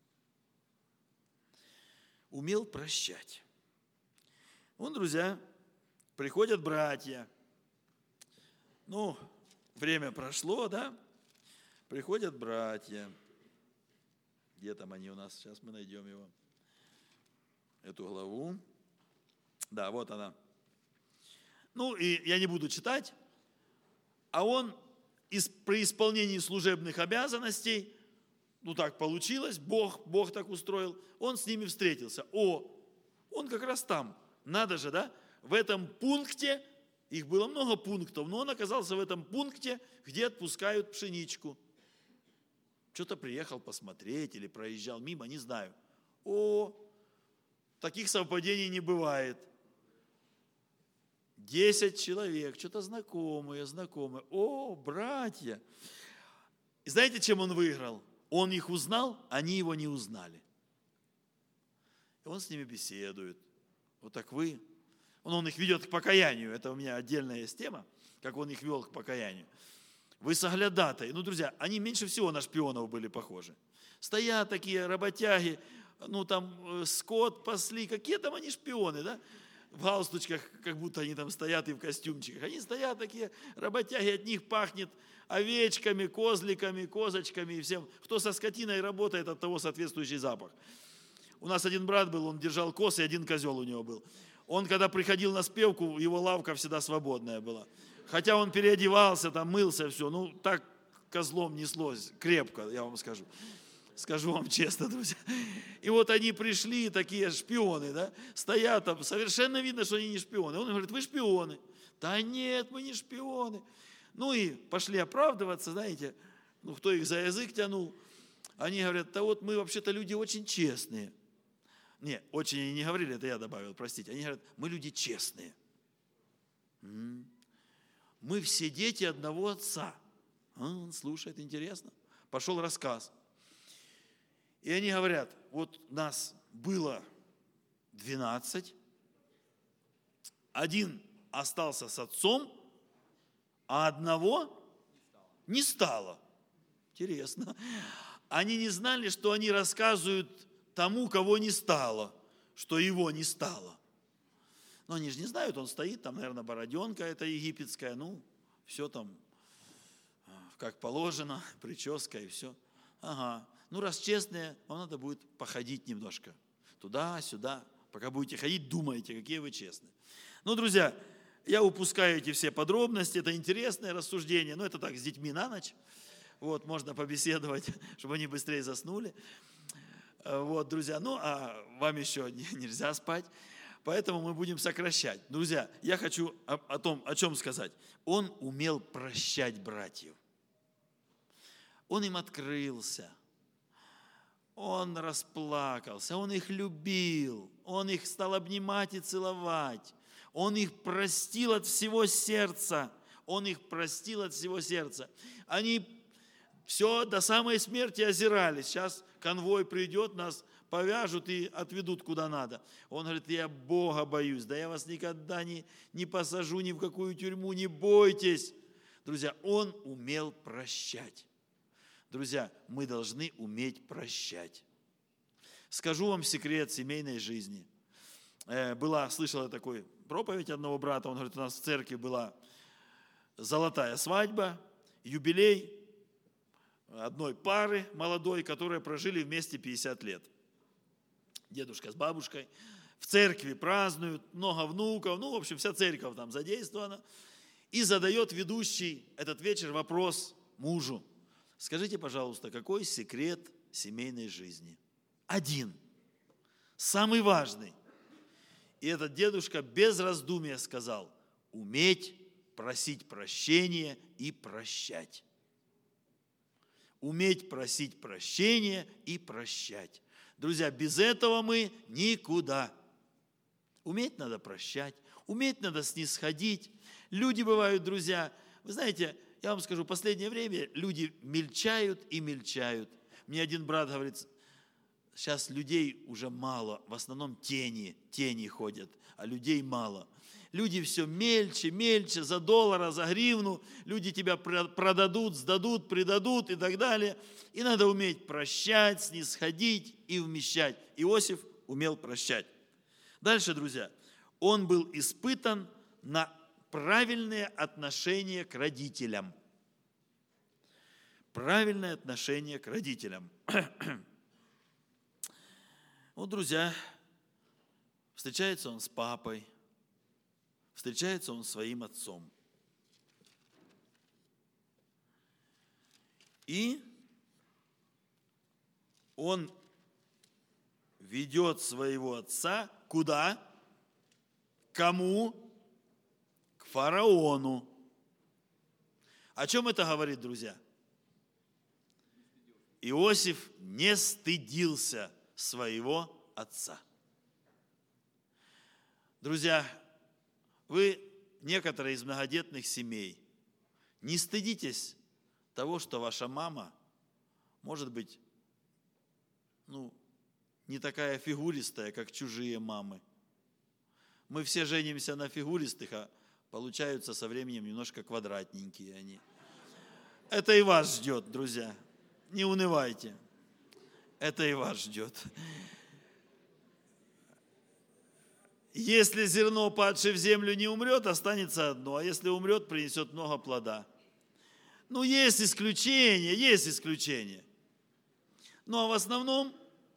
A: Умел прощать. Вон, друзья, приходят братья. Ну, время прошло, да? Приходят братья. Где там они у нас? Сейчас мы найдем его. Эту главу. Да, вот она. Ну, и я не буду читать. А он при исполнении служебных обязанностей, ну так получилось, Бог так устроил, он с ними встретился. Он как раз там. Надо же, да? В этом пункте, их было много пунктов, но он оказался в этом пункте, где отпускают пшеничку. Что-то приехал посмотреть или проезжал мимо, не знаю. Таких совпадений не бывает. 10 человек, что-то знакомые. Братья. И знаете, чем он выиграл? Он их узнал, они его не узнали. И он с ними беседует. Вот так вы. Он их ведет к покаянию. Это у меня отдельная есть тема, как он их вел к покаянию. Вы соглядатаи. Ну, друзья, они меньше всего на шпионов были похожи. Стоят такие работяги, скот пасли. Какие там они шпионы, да? В галстучках, как будто они там стоят и в костюмчиках. Они стоят такие работяги, от них пахнет овечками, козликами, козочками и всем. Кто со скотиной работает, от того соответствующий запах. У нас один брат был, он держал коз, и один козел у него был. Он, когда приходил на спевку, его лавка всегда свободная была. Хотя он переодевался, мылся, все. Так козлом неслось крепко, я вам скажу. Скажу вам честно, друзья. И вот они пришли, такие шпионы, да, стоят там, совершенно видно, что они не шпионы. Он говорит, вы шпионы. Да нет, мы не шпионы. Ну и пошли оправдываться, знаете, кто их за язык тянул. Они говорят, мы вообще-то люди очень честные. Не, очень они не говорили, это я добавил, простите. Они говорят, мы люди честные. Мы все дети одного отца. Он слушает, интересно. Пошел рассказ. И они говорят, вот нас было 12, один остался с отцом, а одного не стало. Интересно. Они не знали, что они рассказывают тому, кого не стало, что его не стало. Но они же не знают, он стоит, там, наверное, бороденка эта египетская, все там как положено, прическа и все. Ага. Раз честные, вам надо будет походить немножко. Туда-сюда. Пока будете ходить, думайте, какие вы честные. Друзья, я упускаю эти все подробности. Это интересное рассуждение. Это так, с детьми на ночь. Можно побеседовать, чтобы они быстрее заснули. Друзья, а вам еще нельзя спать. Поэтому мы будем сокращать. Друзья, я хочу о чем сказать. Он умел прощать братьев. Он им открылся. Он расплакался, он их любил, он их стал обнимать и целовать. Он их простил от всего сердца. Они все до самой смерти озирались. Сейчас конвой придет, нас повяжут и отведут куда надо. Он говорит, я Бога боюсь, да я вас никогда не посажу ни в какую тюрьму, не бойтесь. Друзья, он умел прощать. Друзья, мы должны уметь прощать. Скажу вам секрет семейной жизни. Слышал я такой проповедь одного брата, он говорит, у нас в церкви была золотая свадьба, юбилей одной пары молодой, которые прожили вместе 50 лет. Дедушка с бабушкой. В церкви празднуют, много внуков, в общем, вся церковь там задействована. И задает ведущий этот вечер вопрос мужу. Скажите, пожалуйста, какой секрет семейной жизни? Один. Самый важный. И этот дедушка без раздумия сказал, уметь просить прощения и прощать. Уметь просить прощения и прощать. Друзья, без этого мы никуда. Уметь надо прощать, уметь надо снисходить. Люди бывают, друзья, вы знаете, я вам скажу, в последнее время люди мельчают и мельчают. Мне один брат говорит, сейчас людей уже мало, в основном тени ходят, а людей мало. Люди все мельче, за доллара, за гривну, люди тебя продадут, сдадут, предадут и так далее. И надо уметь прощать, снисходить и вмещать. Иосиф умел прощать. Дальше, друзья, он был испытан на правильное отношение к родителям. Правильное отношение к родителям. Друзья, встречается он с папой, встречается он с своим отцом. И он ведет своего отца куда? Кому? К фараону. О чем это говорит, друзья? Иосиф не стыдился своего отца. Друзья, вы, некоторые из многодетных семей, не стыдитесь того, что ваша мама, может быть, не такая фигуристая, как чужие мамы. Мы все женимся на фигуристых, а получаются со временем немножко квадратненькие они. Это и вас ждет, друзья. Не унывайте. Это и вас ждет. Если зерно, падшее в землю, не умрет, останется одно, а если умрет, принесет много плода. Есть исключения. А в основном,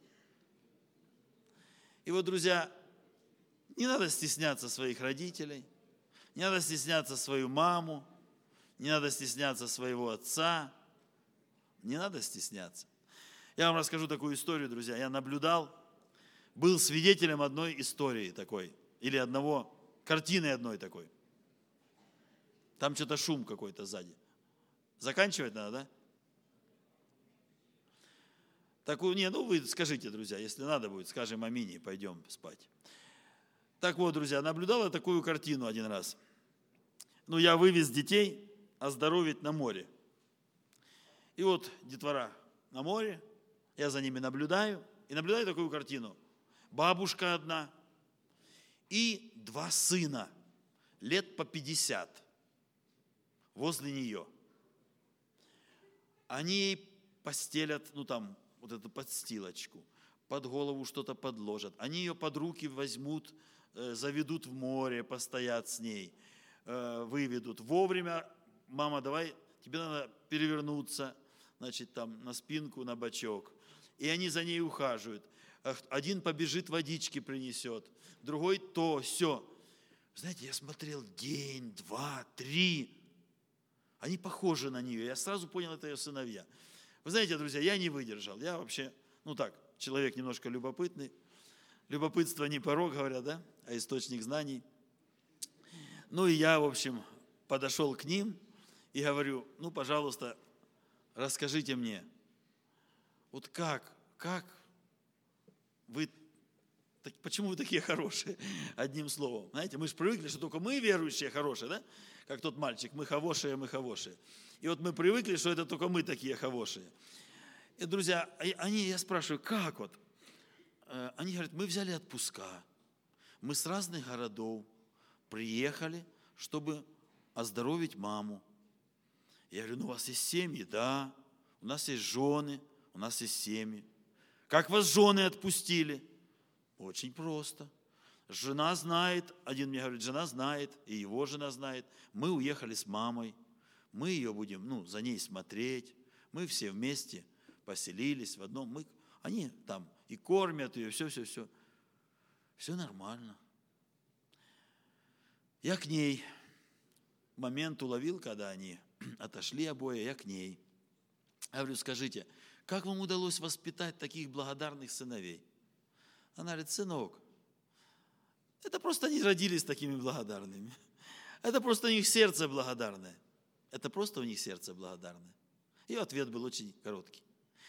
A: друзья, не надо стесняться своих родителей, не надо стесняться свою маму, не надо стесняться своего отца, не надо стесняться. Я вам расскажу такую историю, друзья. Я был свидетелем одной истории такой, или картины одной такой. Там что-то шум какой-то сзади. Заканчивать надо, да? Вы скажите, друзья, если надо будет, скажем аминь и пойдем спать. Так вот, друзья, наблюдал я такую картину один раз. Я вывез детей оздоровить на море. И детвора на море, я за ними наблюдаю, и наблюдаю такую картину. Бабушка одна и 2 сына, лет по 50, возле нее. Они ей постелят, эту подстилочку, под голову что-то подложат. Они ее под руки возьмут, заведут в море, постоят с ней, выведут. Вовремя, мама, давай, тебе надо перевернуться, на спинку, на бочок. И они за ней ухаживают. Один побежит, водички принесет, другой то, сё. Знаете, я смотрел день, 2, 3. Они похожи на нее. Я сразу понял, это ее сыновья. Вы знаете, друзья, я не выдержал. Я вообще, человек немножко любопытный. Любопытство не порок, говорят, да? А источник знаний. И я, в общем, подошел к ним и говорю, пожалуйста, расскажите мне, как вы, почему вы такие хорошие, одним словом. Знаете, мы же привыкли, что только мы верующие хорошие, да? Как тот мальчик, мы хорошие. И мы привыкли, что это только мы такие хорошие. И, друзья, я спрашиваю, как Они говорят, мы взяли отпуска, мы с разных городов приехали, чтобы оздоровить маму. Я говорю, у вас есть семьи? Да, у нас есть жены, у нас есть семьи. Как вас жены отпустили? Очень просто. Жена знает, один мне говорит, жена знает, и его жена знает. Мы уехали с мамой, мы ее будем, за ней смотреть. Мы все вместе поселились в одном. Они там и кормят ее, все. Все нормально. Я к ней момент уловил, когда они отошли обои, я к ней. Я говорю, скажите, как вам удалось воспитать таких благодарных сыновей? Она говорит, сынок, это просто они родились такими благодарными. Это просто у них сердце благодарное. Это просто у них сердце благодарное. Ее ответ был очень короткий.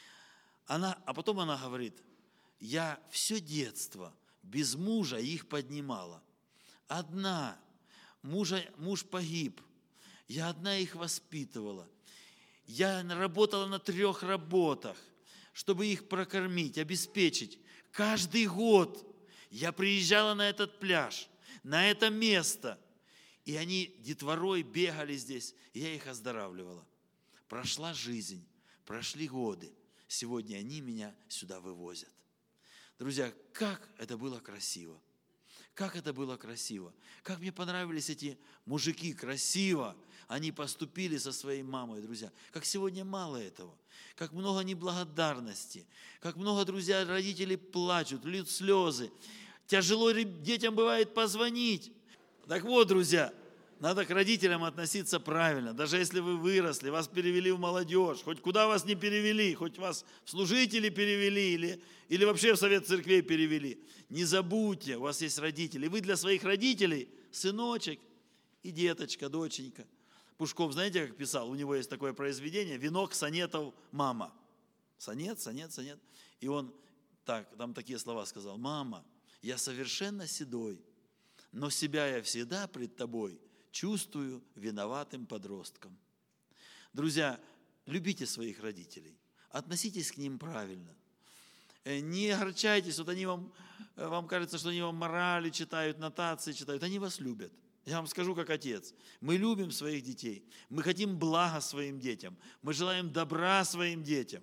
A: А потом она говорит, я все детство без мужа их поднимала. Одна, муж погиб, я одна их воспитывала. Я работала на 3 работах, чтобы их прокормить, обеспечить. Каждый год я приезжала на этот пляж, на это место, и они детворой бегали здесь, и я их оздоравливала. Прошла жизнь, прошли годы, сегодня они меня сюда вывозят. Друзья, как это было красиво! Как это было красиво! Как мне понравились эти мужики, красиво они поступили со своей мамой, друзья. Как сегодня мало этого. Как много неблагодарности. Как много, друзья, родителей плачут, льют слезы. Тяжело детям бывает позвонить. Так вот, друзья, надо к родителям относиться правильно. Даже если вы выросли, вас перевели в молодежь, хоть куда вас не перевели, хоть вас в служители перевели или вообще в совет церквей перевели. Не забудьте, у вас есть родители. Вы для своих родителей сыночек и деточка, доченька. Пушков, знаете, как писал? У него есть такое произведение «Венок сонетов мама». Сонет. И он там такие слова сказал. «Мама, я совершенно седой, но себя я всегда пред тобой чувствую виноватым подростком». Друзья, любите своих родителей, относитесь к ним правильно. Не огорчайтесь, вот они вам кажется, что они вам морали читают, нотации читают, они вас любят. Я вам скажу, как отец, мы любим своих детей, мы хотим блага своим детям, мы желаем добра своим детям.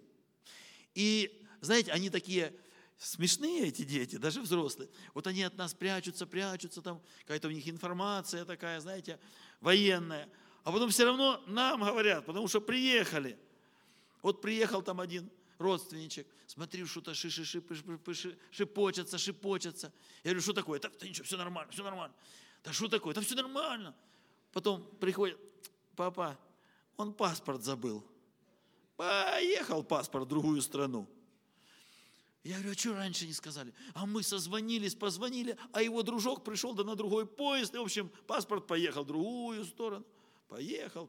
A: И, знаете, они такие смешные, эти дети, даже взрослые. Вот они от нас прячутся, там какая-то у них информация такая, знаете, военная. А потом все равно нам говорят, потому что приехали. Вот приехал там один родственничек, смотри, что-то шепочется. Я говорю, что такое? Да ничего, все нормально. Да что такое? Да все нормально. Потом приходит, папа, он паспорт забыл. Поехал паспорт в другую страну. Я говорю, а что раньше не сказали? А мы созвонились, позвонили, а его дружок пришел на другой поезд, и, в общем, паспорт поехал в другую сторону. Поехал.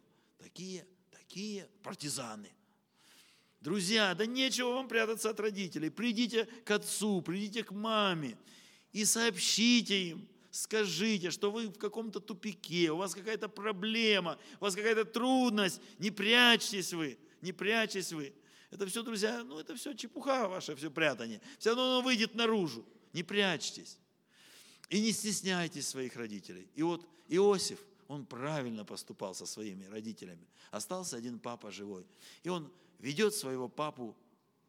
A: Такие партизаны. Друзья, да нечего вам прятаться от родителей. Придите к отцу, придите к маме и сообщите им, скажите, что вы в каком-то тупике, у вас какая-то проблема, у вас какая-то трудность. Не прячьтесь вы. Это все, друзья, это все чепуха ваше, все прятание. Все равно оно выйдет наружу. Не прячьтесь. И не стесняйтесь своих родителей. И вот Иосиф, он правильно поступал со своими родителями. Остался один папа живой. И он ведет своего папу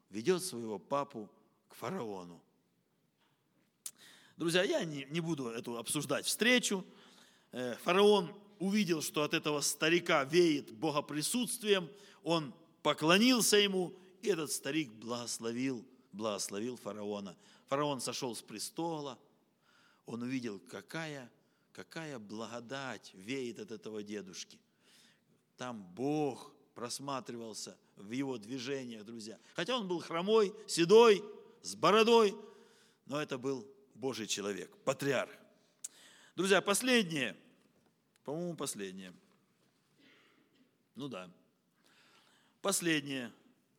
A: к фараону. Друзья, я не буду эту обсуждать встречу. Фараон увидел, что от этого старика веет богоприсутствием. Он поклонился ему, и этот старик благословил фараона. Фараон сошел с престола. Он увидел, какая благодать веет от этого дедушки. Там Бог просматривался в его движениях, друзья. Хотя он был хромой, седой, с бородой, но это был Божий человек, патриарх. Друзья, последнее. Последнее.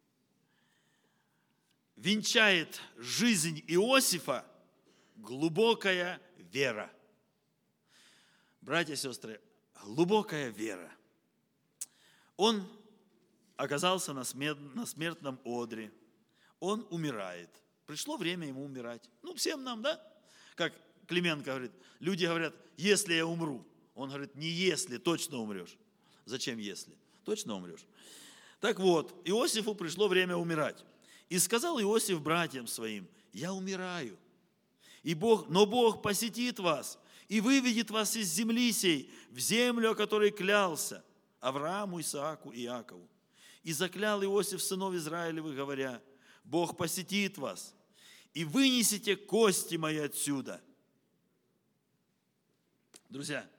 A: Венчает жизнь Иосифа глубокая вера. Братья и сестры, глубокая вера. Он оказался на смертном одре. Он умирает. Пришло время ему умирать. Всем нам, да? Как Клименко говорит, люди говорят, если я умру. Он говорит, не если, точно умрешь. Зачем если? Точно умрешь. Так вот, Иосифу пришло время умирать. И сказал Иосиф братьям своим: я умираю, но Бог посетит вас и выведет вас из земли сей в землю, о которой клялся Аврааму, Исааку и Иакову. И заклял Иосиф сынов Израилевых, говоря: Бог посетит вас, и вынесите кости мои отсюда. Друзья,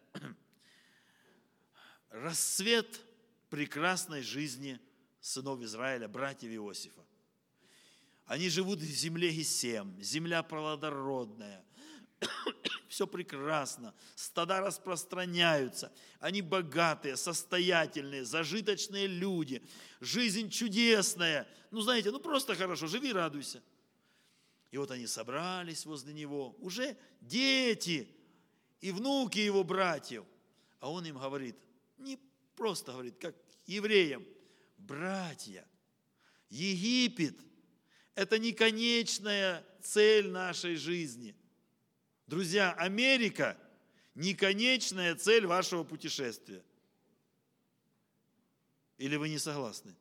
A: рассвет прекрасной жизни сынов Израиля, братьев Иосифа. Они живут в земле Гесем, земля плодородная, все прекрасно, стада распространяются, они богатые, состоятельные, зажиточные люди, жизнь чудесная. Знаете, просто хорошо, живи, радуйся. И вот они собрались возле него, уже дети и внуки его братьев. А он им говорит, не просто говорит, как евреям: братья, Египет – это не конечная цель нашей жизни. Друзья, Америка – не конечная цель вашего путешествия. Или вы не согласны?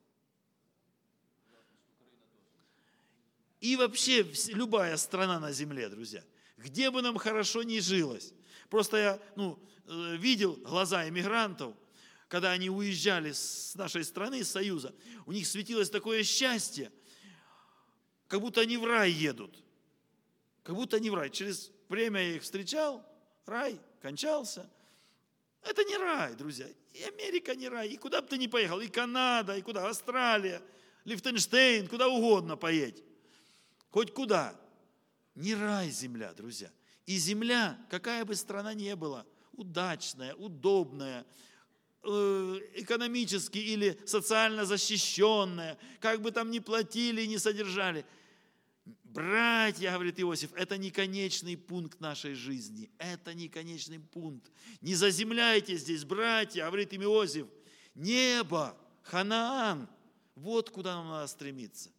A: И вообще любая страна на земле, друзья, где бы нам хорошо ни жилось. Просто я видел глаза эмигрантов, когда они уезжали с нашей страны, с Союза, у них светилось такое счастье, как будто они в рай едут. Как будто они в рай. Через время я их встречал, рай кончался. Это не рай, друзья. И Америка не рай. И куда бы ты ни поехал, и Канада, и куда, Австралия, Лихтенштейн, куда угодно поедь. Хоть куда. Не рай земля, друзья. И земля, какая бы страна ни была, удачная, удобная, экономически или социально защищенная, как бы там ни платили, ни содержали. Братья, говорит Иосиф, это не конечный пункт нашей жизни. Это не конечный пункт. Не заземляйте здесь, братья, говорит им Иосиф. Небо, Ханаан, вот куда нам надо стремиться.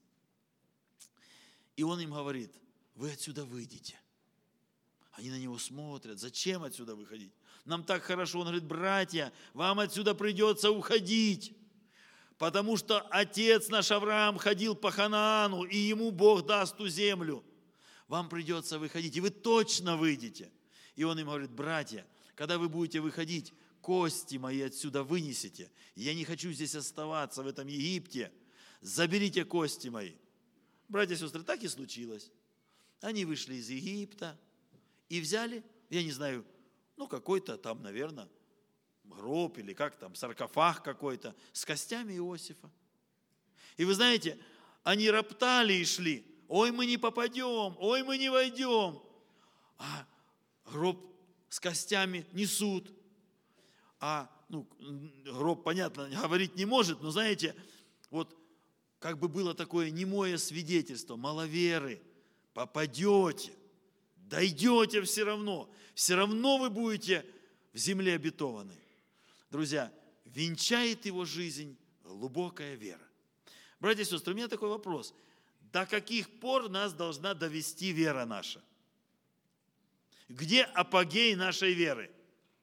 A: И он им говорит: вы отсюда выйдете. Они на него смотрят. Зачем отсюда выходить? Нам так хорошо. Он говорит: братья, вам отсюда придется уходить. Потому что отец наш Авраам ходил по Ханаану, и ему Бог даст ту землю. Вам придется выходить, и вы точно выйдете. И он им говорит: братья, когда вы будете выходить, кости мои отсюда вынесите. Я не хочу здесь оставаться, в этом Египте. Заберите кости мои. Братья и сестры, так и случилось. Они вышли из Египта и взяли, я не знаю, какой-то там, наверное, гроб или как там, саркофаг какой-то с костями Иосифа. И вы знаете, они роптали и шли. Ой, мы не попадем, ой, мы не войдем. А гроб с костями несут. Гроб, понятно, говорить не может, но знаете, вот как бы было такое немое свидетельство: маловеры, попадете, дойдете все равно вы будете в земле обетованной. Друзья, венчает его жизнь глубокая вера. Братья и сестры, у меня такой вопрос. До каких пор нас должна довести вера наша? Где апогей нашей веры?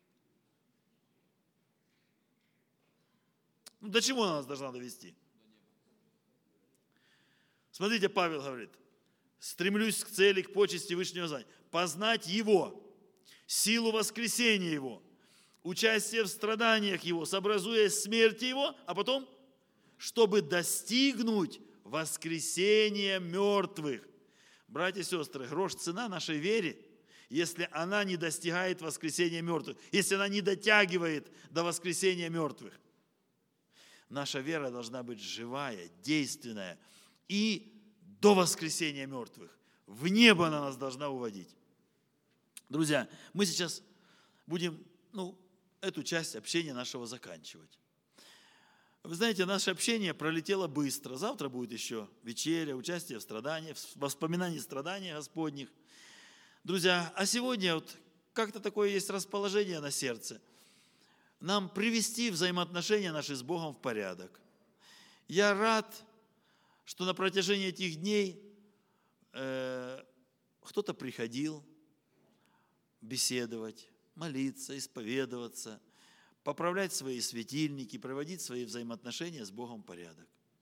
A: До чего она нас должна довести? Смотрите, Павел говорит: стремлюсь к цели, к почести Вышнего знания. Познать Его, силу воскресения Его, участие в страданиях Его, сообразуясь смерти Его, а потом, чтобы достигнуть воскресения мертвых. Братья и сестры, грош цена нашей вере, если она не достигает воскресения мертвых, если она не дотягивает до воскресения мертвых. Наша вера должна быть живая, действенная и до воскресения мертвых. В небо она нас должна уводить. Друзья, мы сейчас будем эту часть общения нашего заканчивать. Вы знаете, наше общение пролетело быстро. Завтра будет еще вечеря, участие в страданиях, в воспоминании страданий Господних. Друзья, а сегодня как-то такое есть расположение на сердце. Нам привести взаимоотношения наши с Богом в порядок. Я рад, что на протяжении этих дней кто-то приходил беседовать, молиться, исповедоваться, поправлять свои светильники, проводить свои взаимоотношения с Богом в порядок.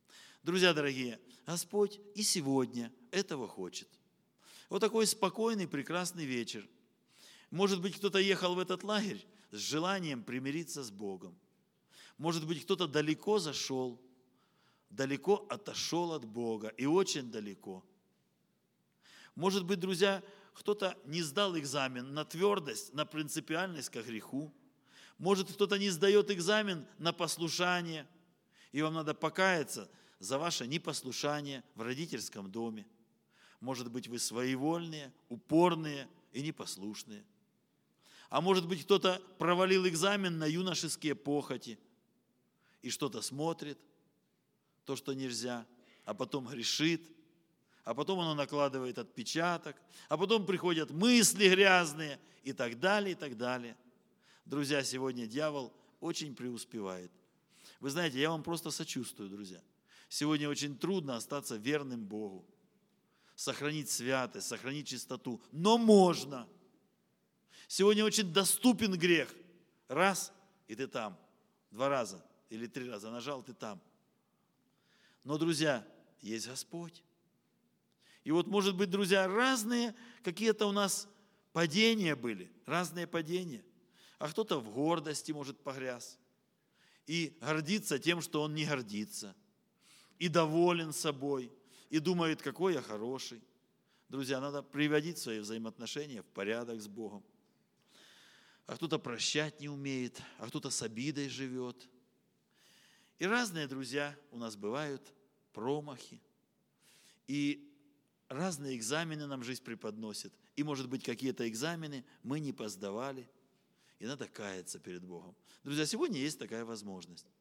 A: Друзья дорогие, Господь и сегодня этого хочет. Вот такой спокойный, прекрасный вечер. Может быть, кто-то ехал в этот лагерь с желанием примириться с Богом. Может быть, кто-то далеко зашел, далеко отошел от Бога и очень далеко. Может быть, друзья, кто-то не сдал экзамен на твердость, на принципиальность ко греху. Может, кто-то не сдает экзамен на послушание, и вам надо покаяться за ваше непослушание в родительском доме. Может быть, вы своевольные, упорные и непослушные. А может быть, кто-то провалил экзамен на юношеские похоти и что-то смотрит, то, что нельзя, а потом грешит, а потом оно накладывает отпечаток, а потом приходят мысли грязные и так далее, и так далее. Друзья, сегодня дьявол очень преуспевает. Вы знаете, я вам просто сочувствую, друзья. Сегодня очень трудно остаться верным Богу, сохранить святость, сохранить чистоту, но можно. Сегодня очень доступен грех. Раз, и ты там. 2 раза или 3 раза нажал, ты там. Но, друзья, есть Господь. И вот, может быть, друзья, разные какие-то у нас падения были, разные падения. А кто-то в гордости, может, погряз. И гордится тем, что он не гордится. И доволен собой. И думает, какой я хороший. Друзья, надо приводить свои взаимоотношения в порядок с Богом. А кто-то прощать не умеет, а кто-то с обидой живет. И разные, друзья, у нас бывают промахи. И разные экзамены нам жизнь преподносит. И, может быть, какие-то экзамены мы не посдавали. И надо каяться перед Богом. Друзья, сегодня есть такая возможность.